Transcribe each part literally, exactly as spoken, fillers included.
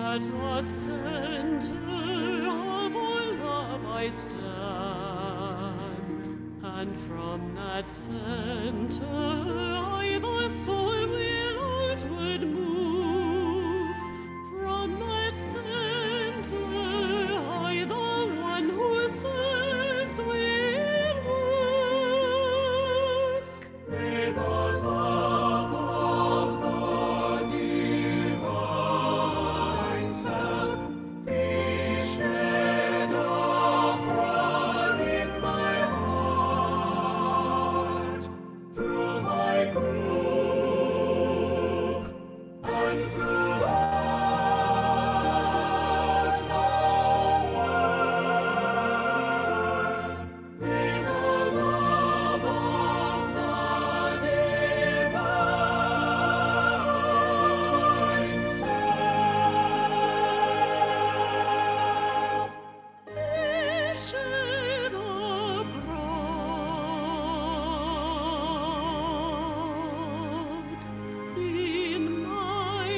At the center of our love I stand, and from that center I, the soul, will outward move. From that center I, the one who serves, will work. May the love of the divine self be shed abroad in my heart, through my group and throughout the world. May the love of the divine self be shed abroad in my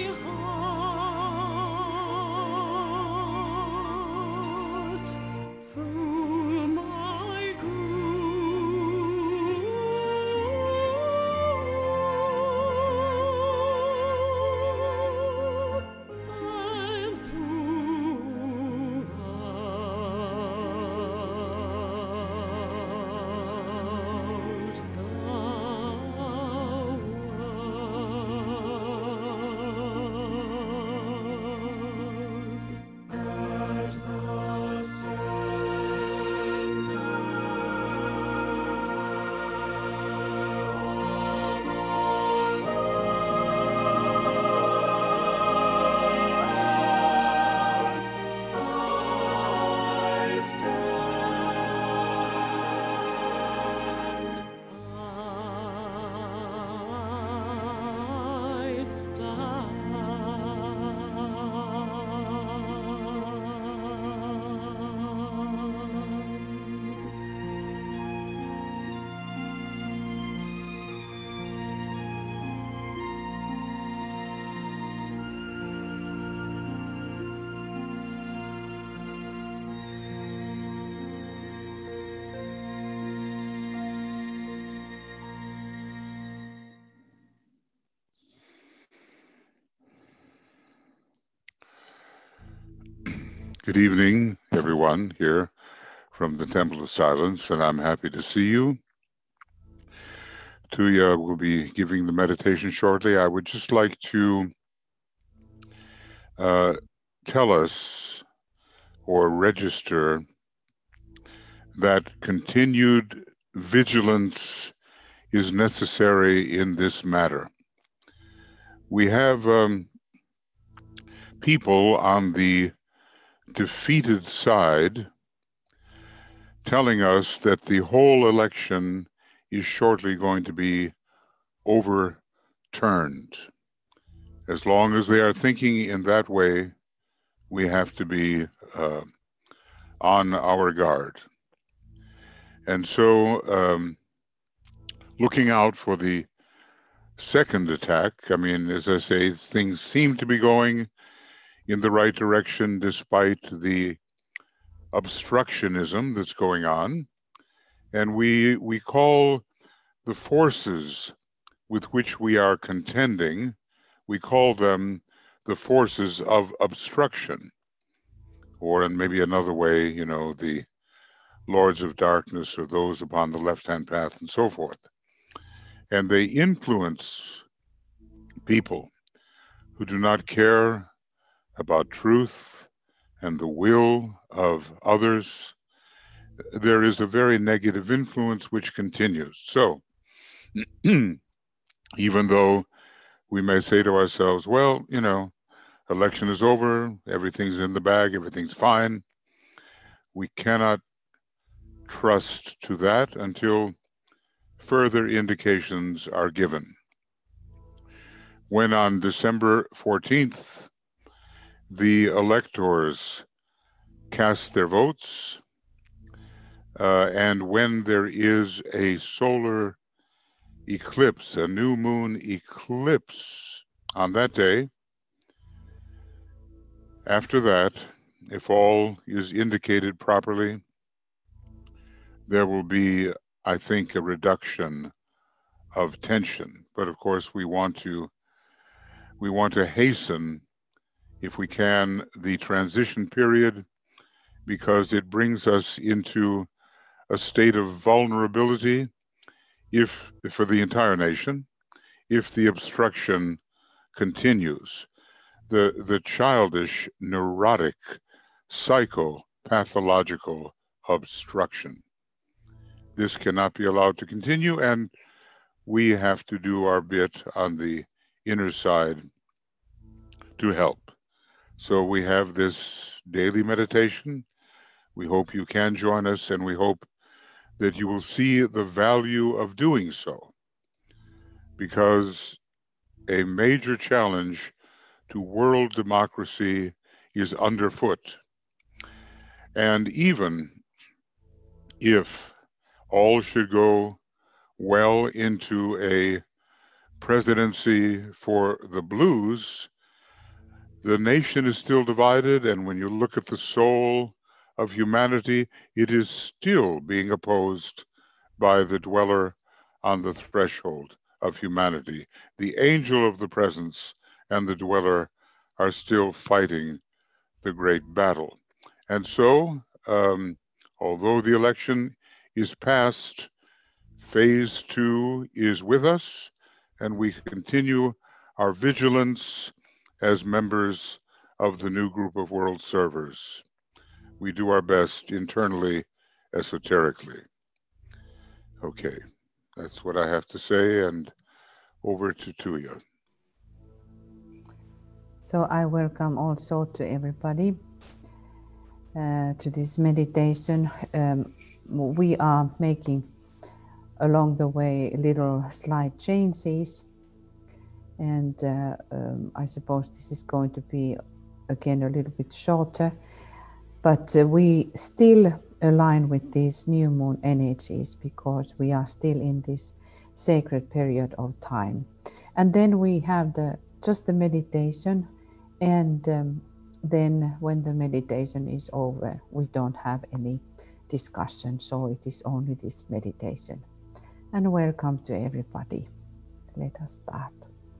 heart, through my group and throughout the world. At the I stand. I Good evening, everyone, here from the Temple of Silence, and I'm happy to see you. Tuya will be giving the meditation shortly. I would just like to uh, tell us or register that continued vigilance is necessary in this matter. We have um, people on the defeated side telling us that the whole election is shortly going to be overturned. As long as they are thinking in that way, we have to be uh, on our guard. And so um, looking out for the second attack, I mean, as I say, things seem to be going in the right direction despite the obstructionism that's going on. And we we call the forces with which we are contending, we call them the forces of obstruction. Or in maybe another way, you know, the lords of darkness or those upon the left-hand path and so forth. And they influence people who do not care about truth and the will of others. There is a very negative influence which continues. So even though we may say to ourselves, well, you know, election is over, everything's in the bag, everything's fine, we cannot trust to that until further indications are given. When on December fourteenth, the electors cast their votes, uh, and when there is a solar eclipse, a new moon eclipse on that day, After that, if all is indicated properly, there will be, I think, a reduction of tension. But of course, we want to we want to hasten, if we can, the transition period, because it brings us into a state of vulnerability if for the entire nation, if the obstruction continues. The, the childish, neurotic, psychopathological obstruction. This cannot be allowed to continue, and we have to do our bit on the inner side to help. So we have this daily meditation. We hope you can join us, and we hope that you will see the value of doing so, because a major challenge to world democracy is underfoot. And even if all should go well into a presidency for the blues, the nation is still divided, and when you look at the soul of humanity, it is still being opposed by the dweller on the threshold of humanity. The angel of the presence and the dweller are still fighting the great battle. And so, um, although the election is past, phase two is with us, and we continue our vigilance as members of the new group of world servers. We do our best internally, esoterically. Okay, that's what I have to say, and over to Tuija. So I welcome also to everybody uh, to this meditation. Um, we are making along the way little slight changes, and uh, um, I suppose this is going to be again a little bit shorter, but uh, we still align with these new moon energies because we are still in this sacred period of time. And then we have the just the meditation, and um, then when the meditation is over, we don't have any discussion, so it is only this meditation. And welcome to everybody. Let us start.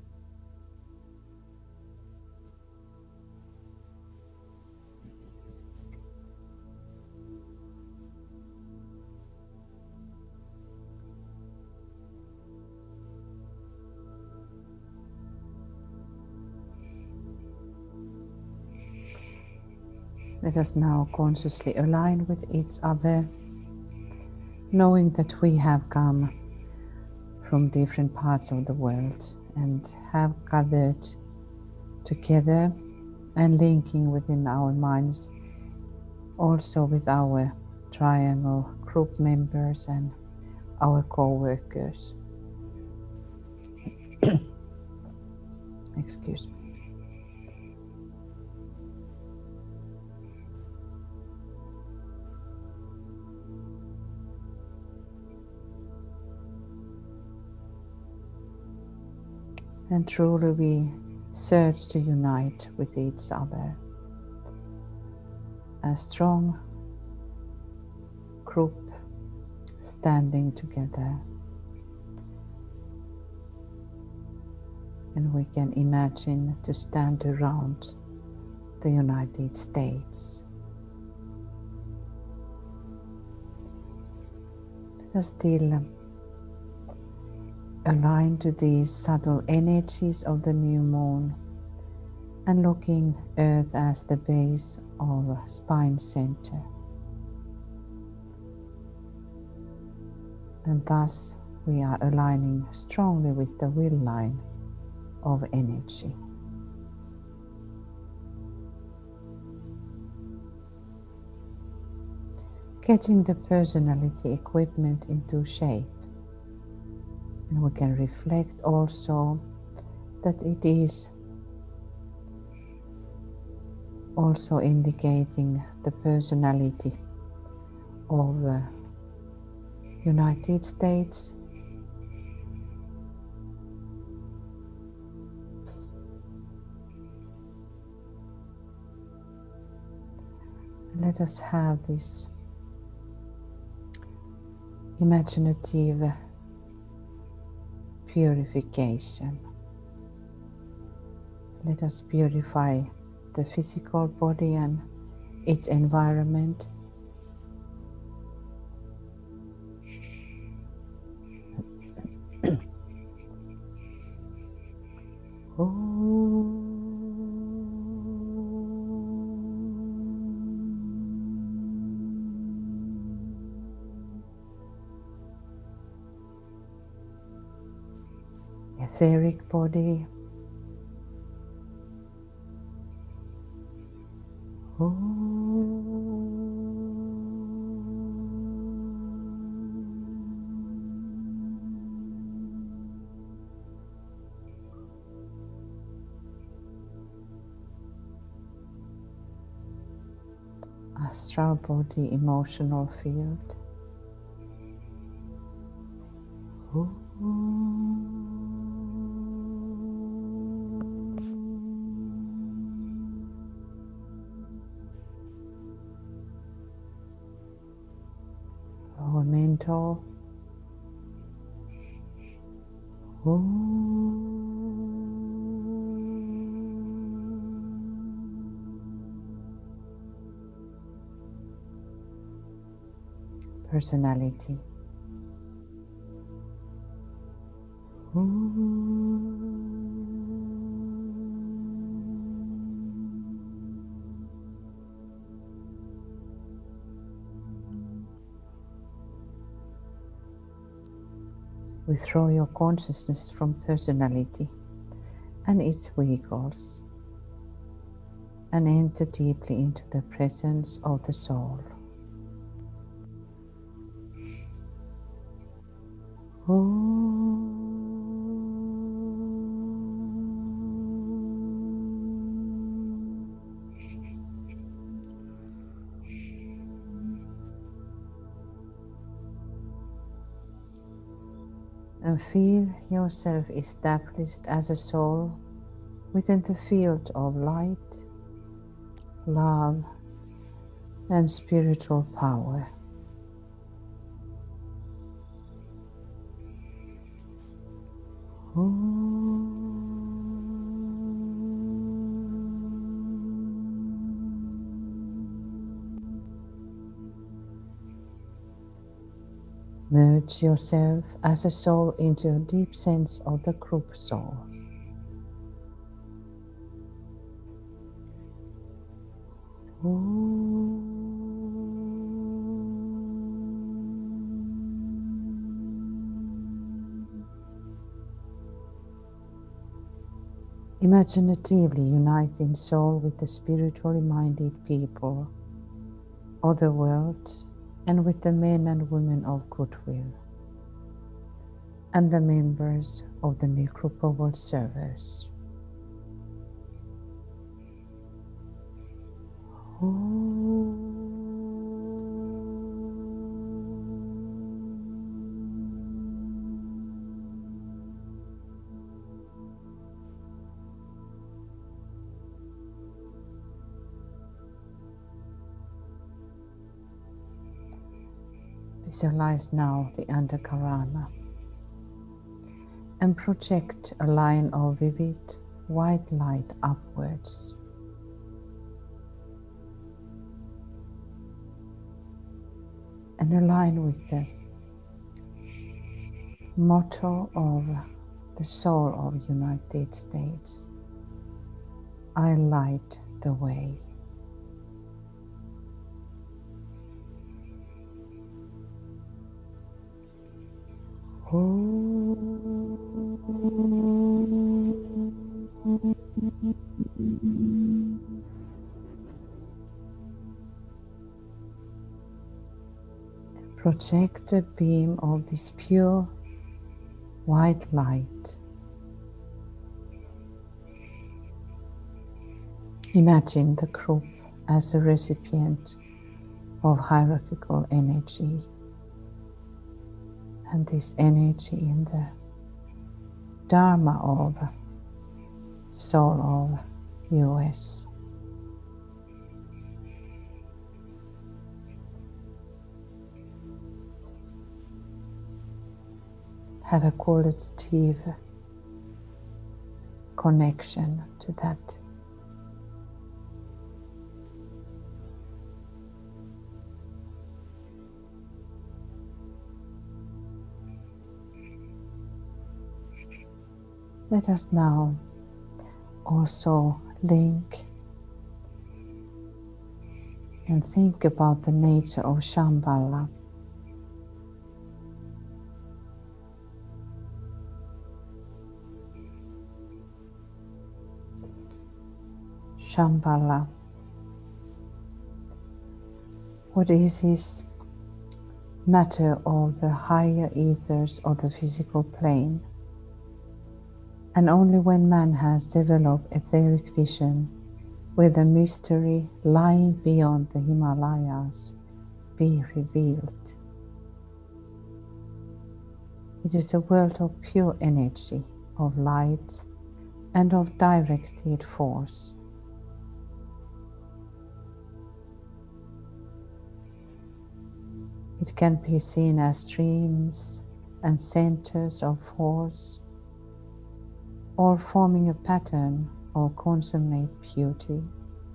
Let us now consciously align with each other, knowing that we have come from different parts of the world and have gathered together and linking within our minds, also with our triangle group members and our co-workers. Excuse me. And truly we search to unite with each other. A strong group standing together. And we can imagine to stand around the United States. Let us still align to these subtle energies of the new moon and looking Earth as the base of spine center. And thus we are aligning strongly with the will line of energy. Getting the personality equipment into shape. And we can reflect also that it is also indicating the personality of the United States, let us have this imaginative purification. Let us purify the physical body and its environment. Etheric body. Astral body, emotional field. Lower mental. Personality. Withdraw your consciousness from personality and its vehicles and enter deeply into the presence of the soul. And feel yourself established as a soul within the field of light, love, and spiritual power. Merge yourself as a soul into a deep sense of the group soul. Imaginatively unite in soul with the spiritually minded people of the world and with the men and women of goodwill and the members of the new group of world servers. Visualize now the Antakarana and project a line of vivid white light upwards. And align with the motto of the soul of United States. I light the way. Project a beam of this pure white light. Imagine the group as a recipient of hierarchical energy, and this energy in the Dharma of Soul of U S. have a qualitative connection to that. Let us now also link and think about the nature of Shambhala. Shambhala. What is his matter of the higher ethers of the physical plane? And only when man has developed etheric vision, will the mystery lying beyond the Himalayas be revealed. It is a world of pure energy, of light, and of directed force. It can be seen as streams and centers of force, all forming a pattern of consummate beauty,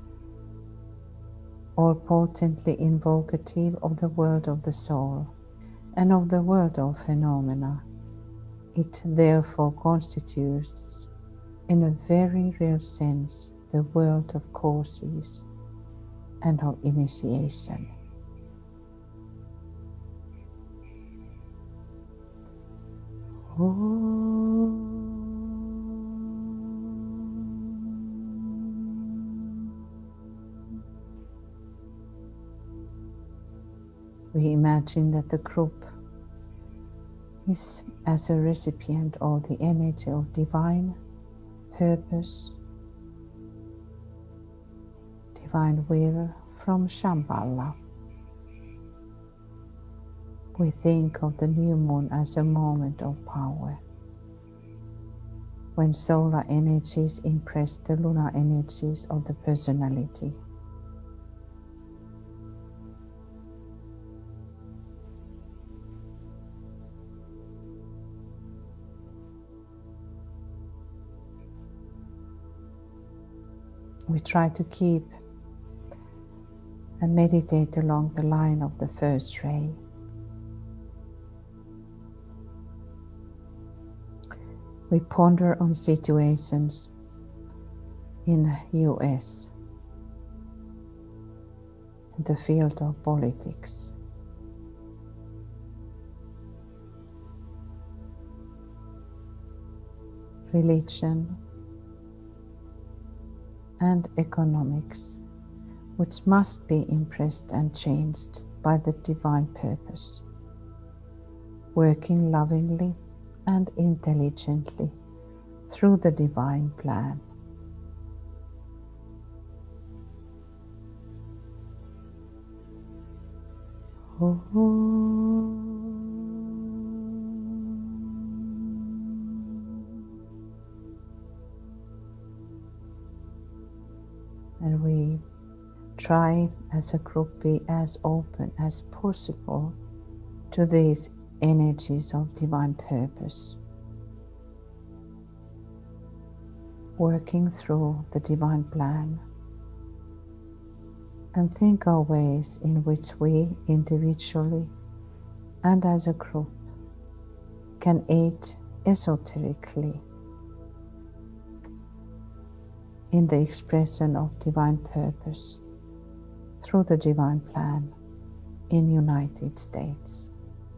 all potently invocative of the world of the soul and of the world of phenomena. It therefore constitutes, in a very real sense, the world of causes and of initiation. Oh. We imagine that the group is as a recipient of the energy of divine purpose, divine will from Shambhala. We think of the new moon as a moment of power, when solar energies impress the lunar energies of the personality. We try to keep and meditate along the line of the first ray. We ponder on situations in U S, in the field of politics, religion, and economics, which must be impressed and changed by the divine purpose, working lovingly and intelligently through the divine plan. Oh. And we try as a group be as open as possible to these energies of divine purpose, working through the divine plan, and think of ways in which we individually and as a group can aid esoterically in the expression of divine purpose through the divine plan in United States.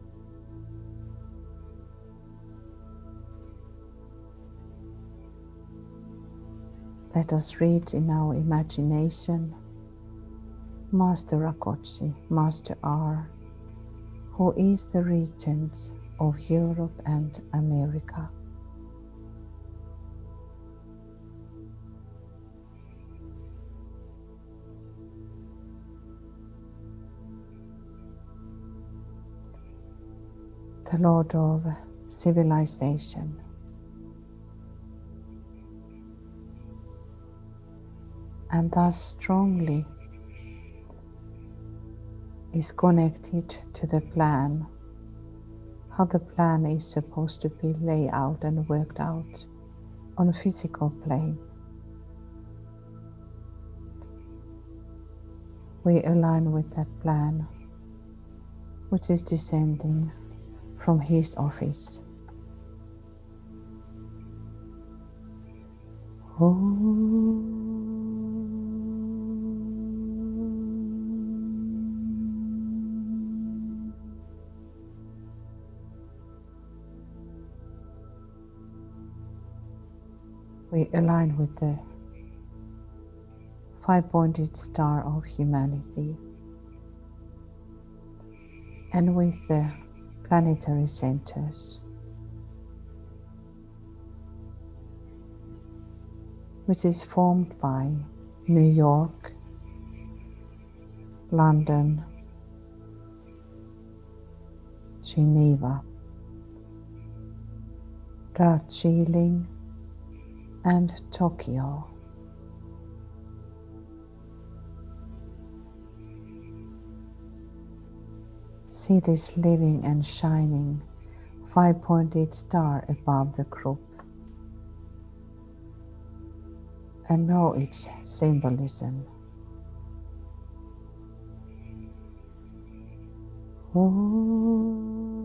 Let us read in our imagination Master Rakoczy, Master R, who is the regent of Europe and America. The Lord of Civilization. And thus strongly is connected to the plan how the plan is supposed to be laid out and worked out on a physical plane. We align with that plan, which is descending from his office. Oh. We align with the five-pointed star of humanity and with the planetary centers, which is formed by New York, London, Geneva, Darjeeling, and Tokyo. See this living and shining five-pointed star above the group and know its symbolism. Oh.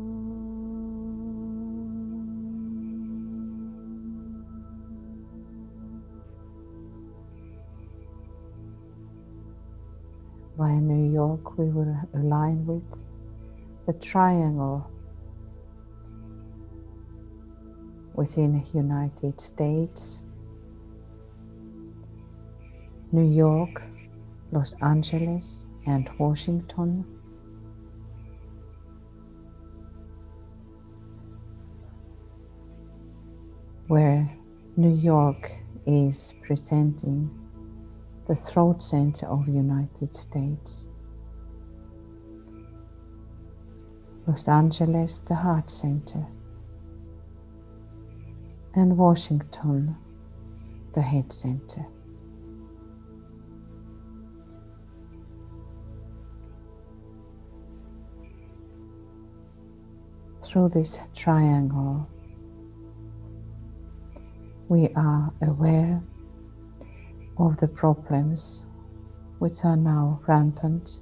By New York, we will align with the triangle within the United States, New York, Los Angeles, and Washington. Where New York is presenting the throat center of the United States, Los Angeles, the heart center, and Washington, the head center. Through this triangle, we are aware of the problems which are now rampant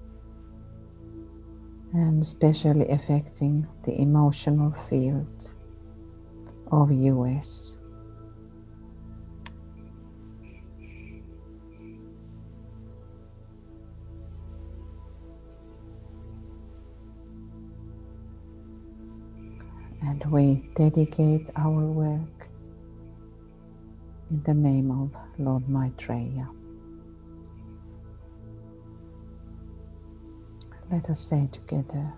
and especially affecting the emotional field of U S. And we dedicate our work in the name of Lord Maitreya. Let us say together,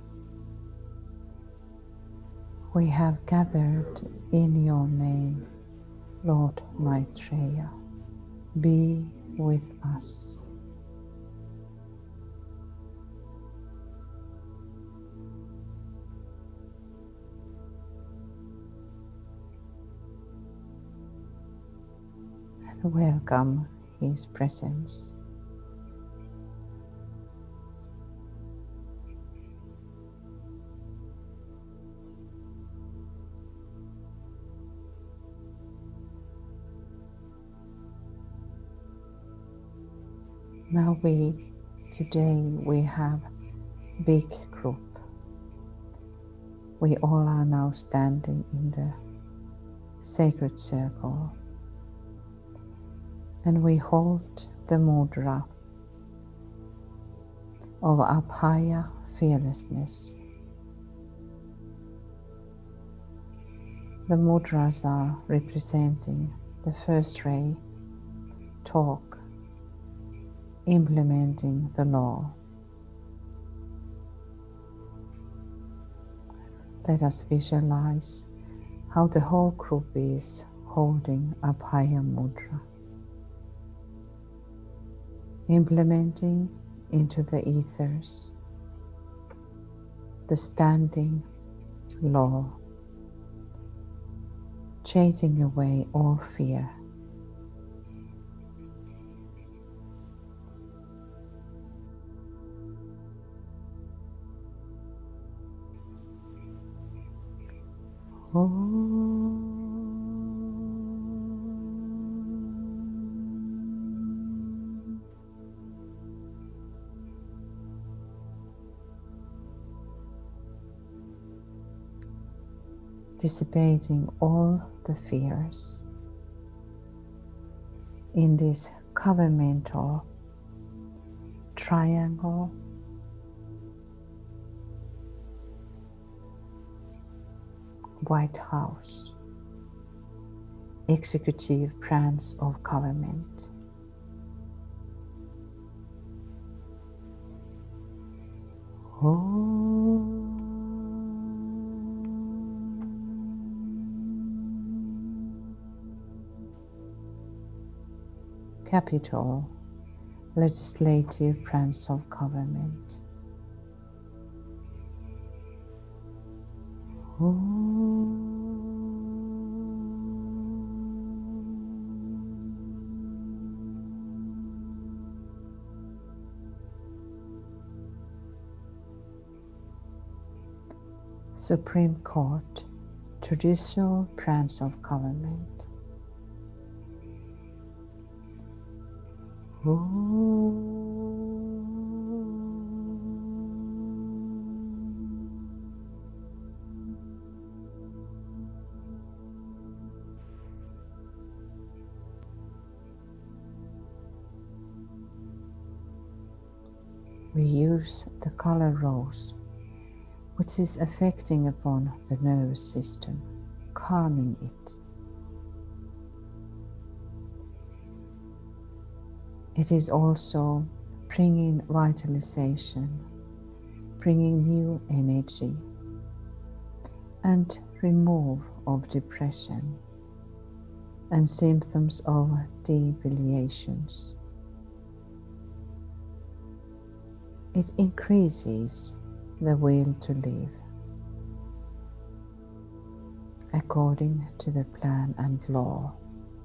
we have gathered in your name, Lord Maitreya. Be with us. And welcome his presence. Now we, today we have big group. We all are now standing in the sacred circle and we hold the mudra of Abhaya fearlessness. The mudras are representing the first ray, talk, implementing the law. Let us visualize how the whole group is holding Abhaya Mudra, implementing into the ethers the standing law, chasing away all fear. dissipating all the fears in this covenantal triangle, White House, executive branch of government. Oh. Capitol, legislative branch of government. Oh. Supreme Court, judicial branch of government. Oh. We use the color rose, which is affecting upon the nervous system, calming it. It is also bringing vitalization, bringing new energy, and remove of depression and symptoms of debiliations. It increases the will to live according to the plan and law.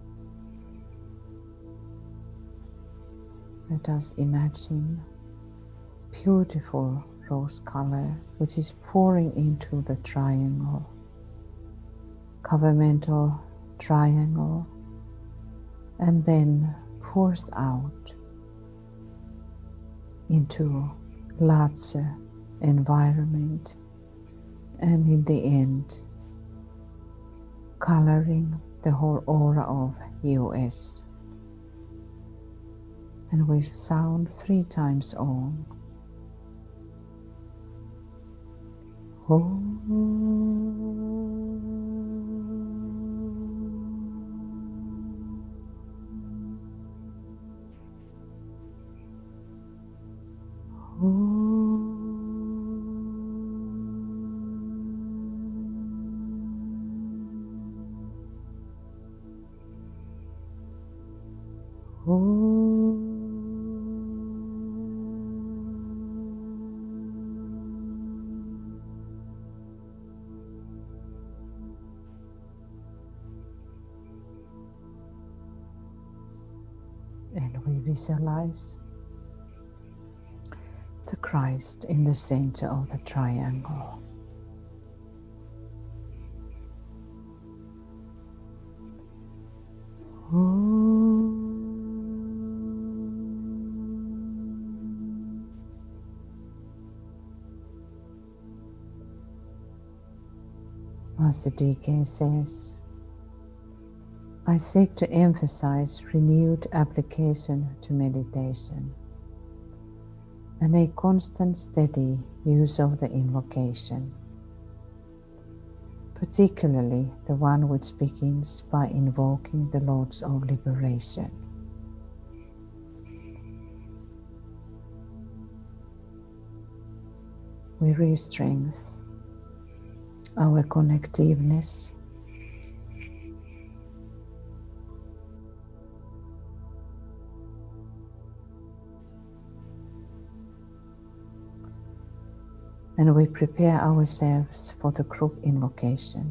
Let us imagine beautiful rose color which is pouring into the triangle, governmental triangle, and then pours out into larger environment, and in the end coloring the whole aura of U S. And we sound three times on. Oh. Oh. Oh. And we visualize the Christ in the center of the triangle. Oh. Master D K says, I seek to emphasize renewed application to meditation and a constant steady use of the invocation, particularly the one which begins by invoking the Lords of Liberation. We re-strengthen our connectiveness and we prepare ourselves for the group invocation.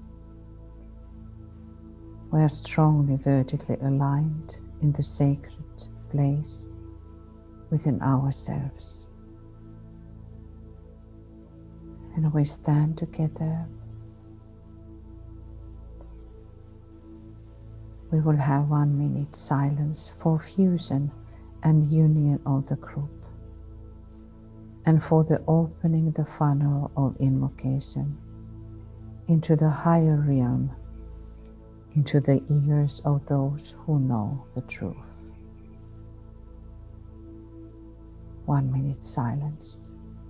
We are strongly vertically aligned in the sacred place within ourselves. And we stand together. We will have one minute silence for fusion and union of the group, and for the opening the funnel of invocation into the higher realm, into the ears of those who know the truth. One minute silence.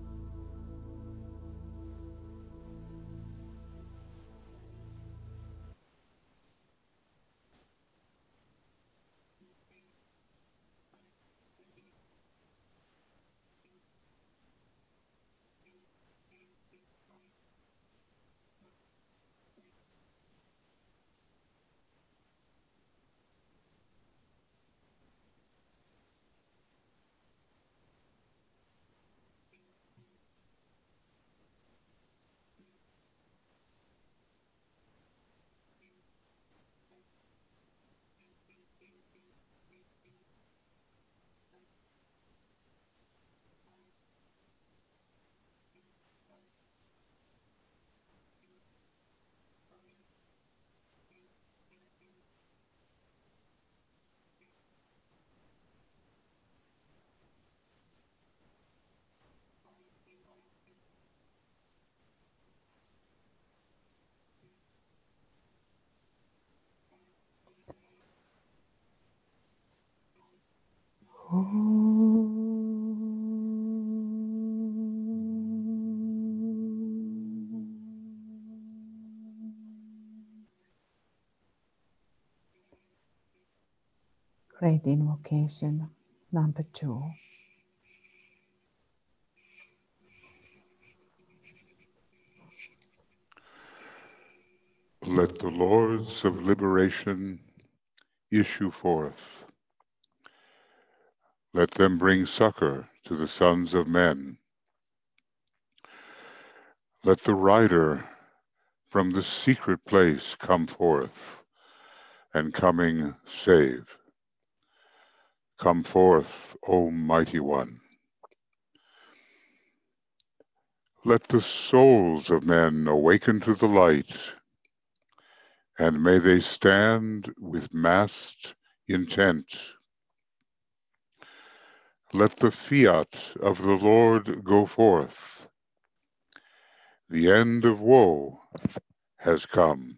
Great invocation number two. Let the lords of liberation issue forth. Let them bring succor to the sons of men. Let the rider from the secret place come forth, and coming save. Come forth, O mighty one. Let the souls of men awaken to the light, and may they stand with massed intent. Let the fiat of the Lord go forth. The end of woe has come.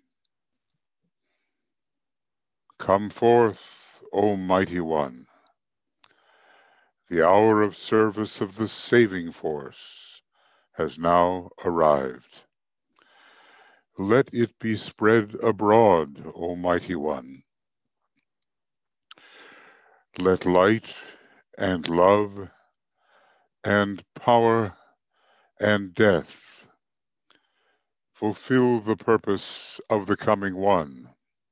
Come forth, O mighty one. The hour of service of the saving force has now arrived. Let it be spread abroad, O mighty one. Let light and love and power and death fulfill the purpose of the coming one.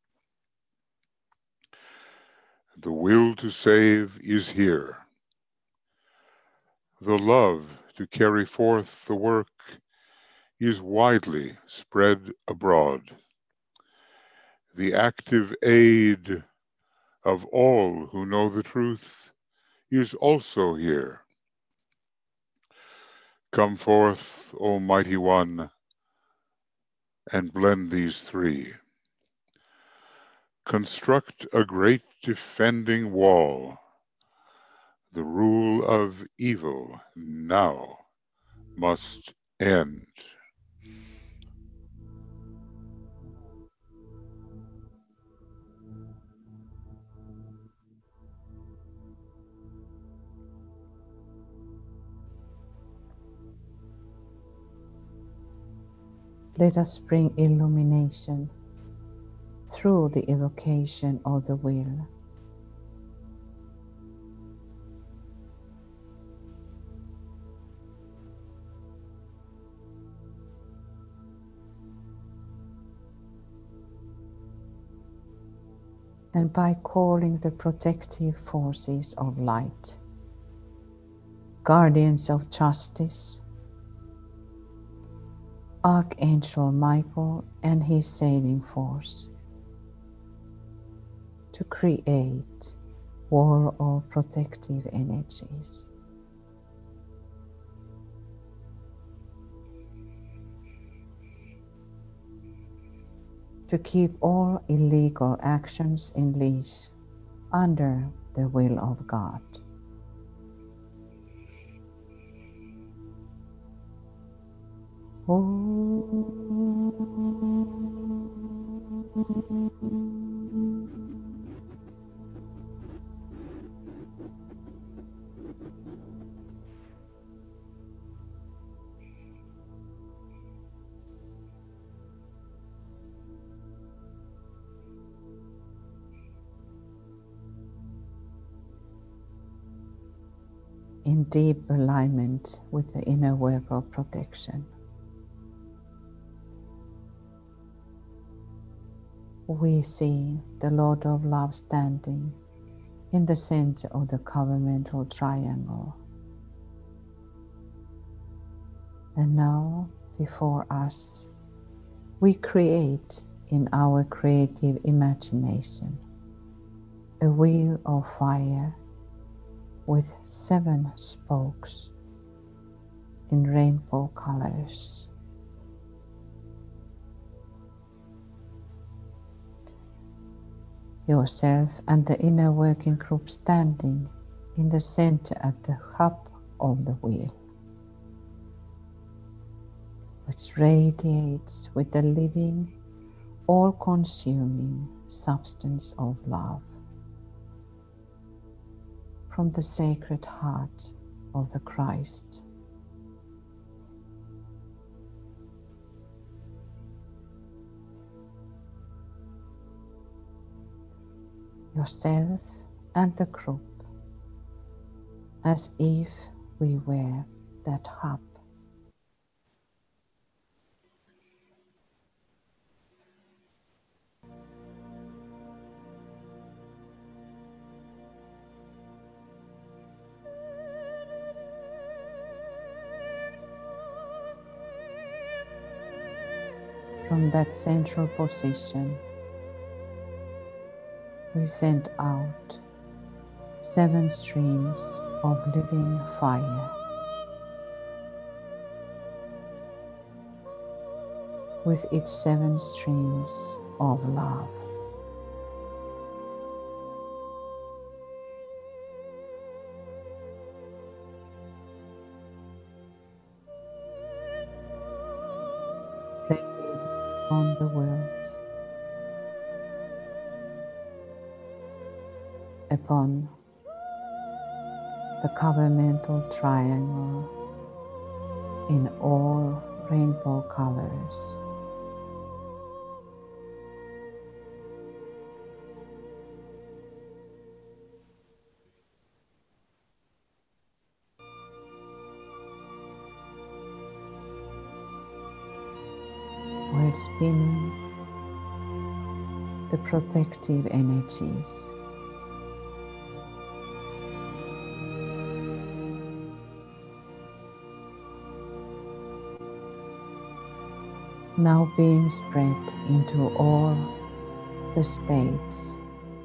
The will to save is here. The love to carry forth the work is widely spread abroad. The active aid of all who know the truth is also here. Come forth, O mighty one, and blend these three. Construct a great defending wall. The rule of evil now must end. Let us bring illumination through the evocation of the will. And by calling the protective forces of light, guardians of justice, Archangel Michael and his saving force, to create war of protective energies. To keep all illegal actions in leash under the will of God. Oh. In deep alignment with the inner work of protection, we see the Lord of Love standing in the center of the covenantal triangle. And now, before us, we create in our creative imagination a wheel of fire with seven spokes in rainbow colors. Yourself and the inner working group standing in the center at the hub of the wheel, which radiates with the living, all-consuming substance of love from the sacred heart of the Christ. Yourself and the group, as if we were that hub. From that central position, we send out seven streams of living fire, with its seven streams of love. Radiating on the world, upon the covenantal triangle in all rainbow colors. While spinning the protective energies, now being spread into all the states.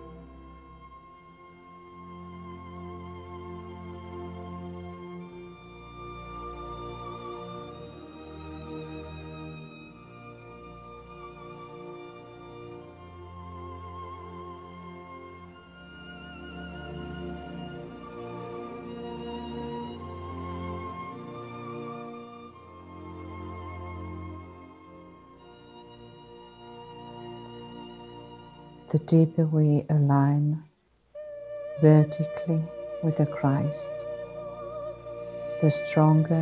The deeper we align vertically with the Christ, the stronger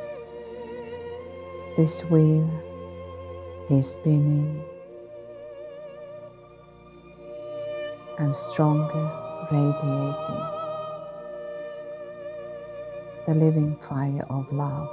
this wheel is spinning, and stronger radiating the living fire of love.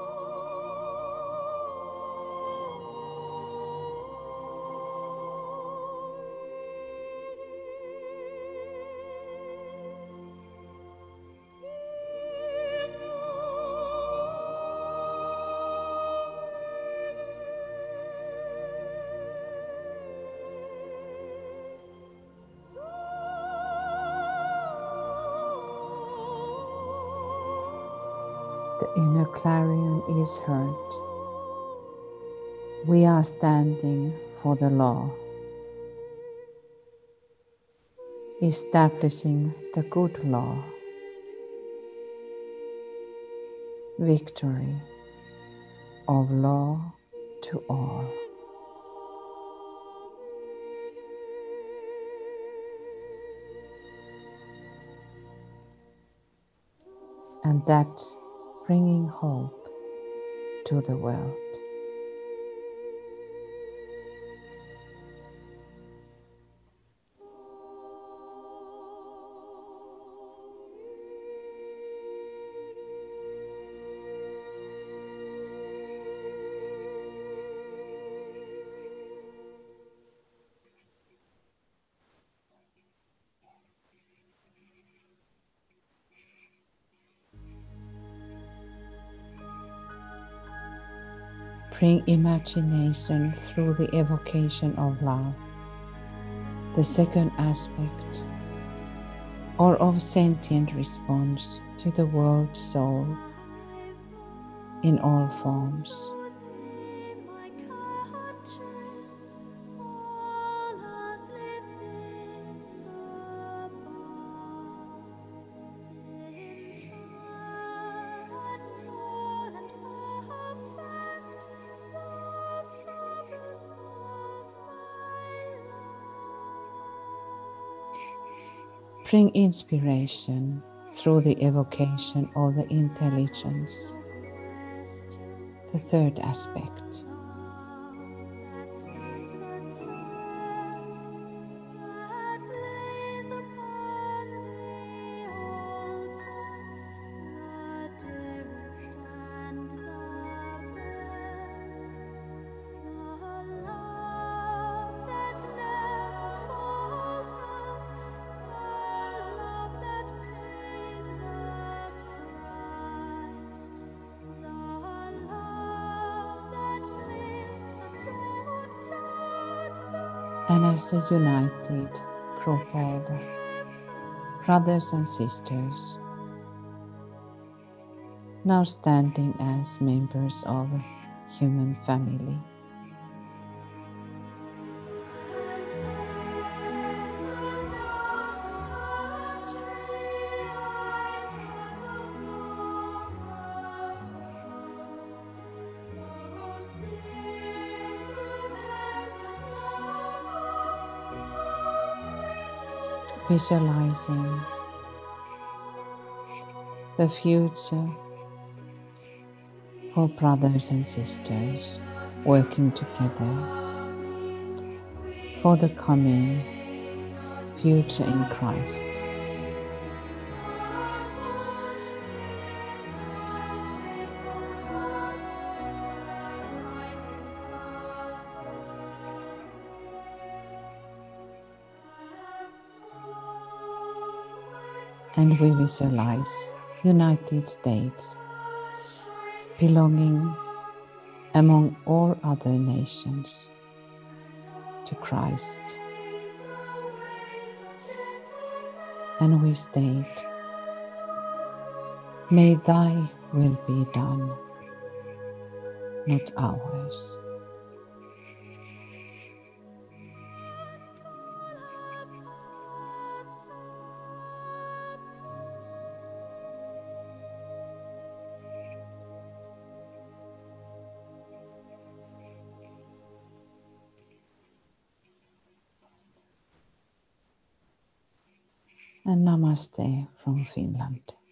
The inner clarion is heard. We are standing for the law, establishing the good law, victory of law to all. and that bringing hope to the world. Bring imagination through the evocation of love, the second aspect, or of sentient response to the world soul in all forms. Bring inspiration through the evocation of the intelligence, the third aspect. And as a united group of brothers and sisters, now standing as members of a human family, visualizing the future for brothers and sisters working together for the coming future in Christ. And we visualize United States belonging among all other nations to Christ. And we state, may thy will be done, not ours. And namaste from Finland.